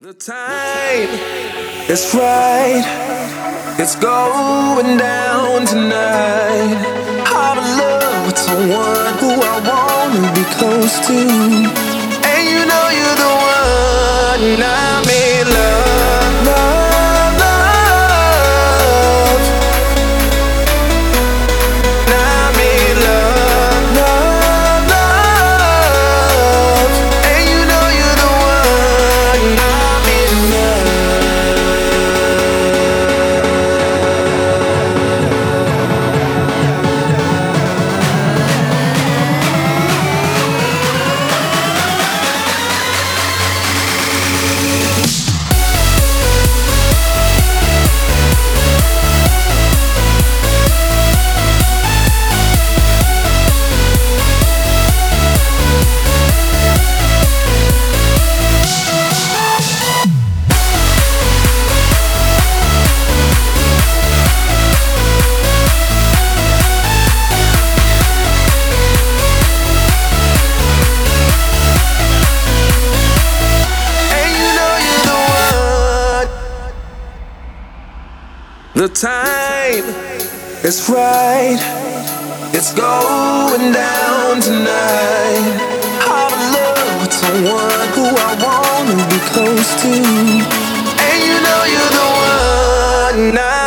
The time is right, it's going down tonight. I'm in love with someone who I wanna be close to. And you know you're the one, I'm in love, love, love. I'm in love, love, love. And you know you're the one, I'm in The time is right, it's going down tonight. I'm in love with someone who I wanna be close to. And you know you're the one.